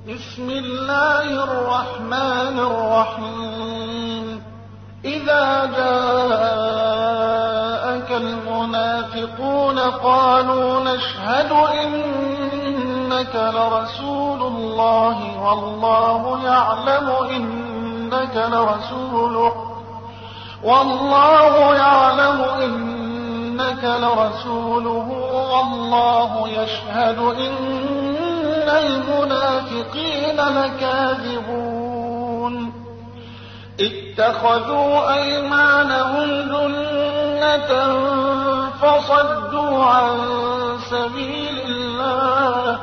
بسم الله الرحمن الرحيم. إذا جاءك المنافقون قالوا نشهد إنك لرسول الله والله يعلم إنك لرسوله والله يشهد إن المنافقين لكاذبون. اتخذوا أيمانهم جنة فصدوا عن سبيل الله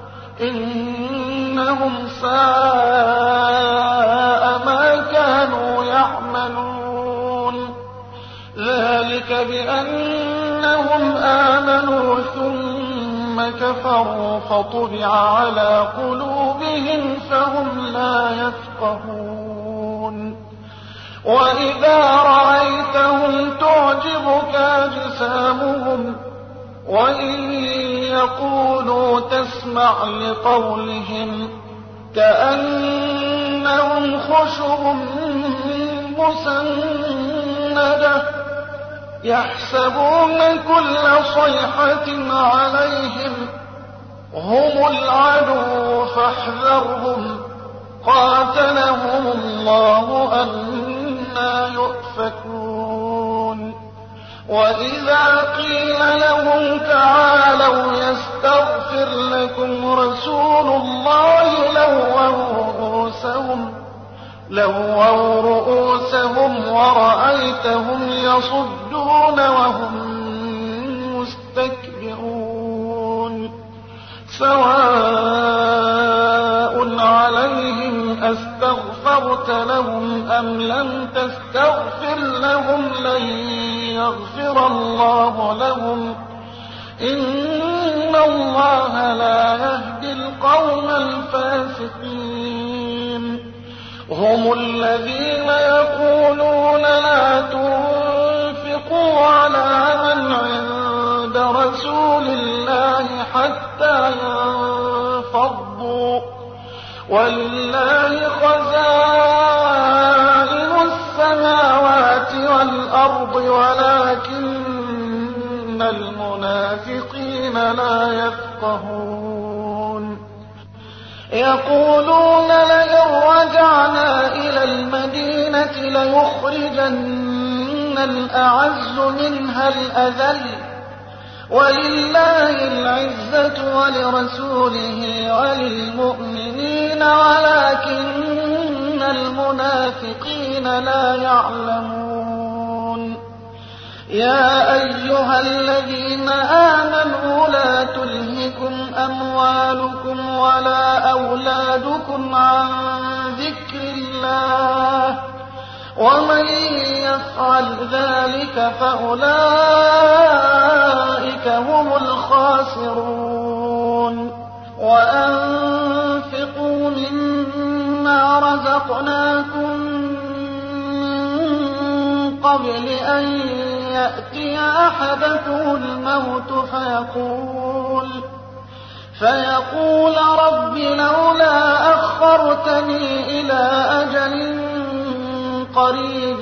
إنهم ساء ما كانوا يعملون. ذلك بأنهم آمنوا ثم كفروا فطبع على قلوبهم فهم لا يفقهون. وإذا رأيتهم تعجبك أجسامهم وإن يقولوا تسمع لقولهم كأنهم خشب مسندة يحسبون كل صيحة عليهم هم العدو فاحذرهم قاتلهم الله أنى يؤفكون. وإذا قيل لهم تعالوا يستغفر لكم رسول الله لووا رؤوسهم ورأيتهم يصدون وهم مستكبرون. سواء عليهم أستغفرت لهم أم لم تستغفر لهم لن يغفر الله لهم إن الله لا يهدي القوم الفاسقين. هم الذين يقولون لا تنفقوا على من عند رسول الله حتى ينفضوا ولله خزائن السماوات والأرض ولكن المنافقين لا يفقهون. يقولون لئن رجعنا إلى المدينة ليخرجن الأعز منها الأذل ولله العزة ولرسوله وللمؤمنين ولكن المنافقين لا يعلمون. يا أيها الذين آمنوا لا تلهكم أموالكم ولا أولادكم عن ذكر الله ومن يفعل ذلك فأولئك هم الخاسرون. وأنفقوا مما رزقناكم من قبل أن يأتي أحدكم الموت فيقول رب لولا أخرتني إلى أجل قريب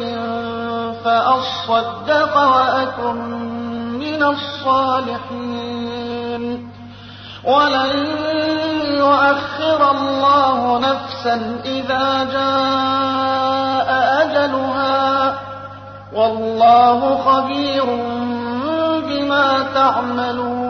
فأصدق وأكن من الصالحين. ولن يؤخر الله نفسا إذا جاء أجلها والله خبير بما تعملون.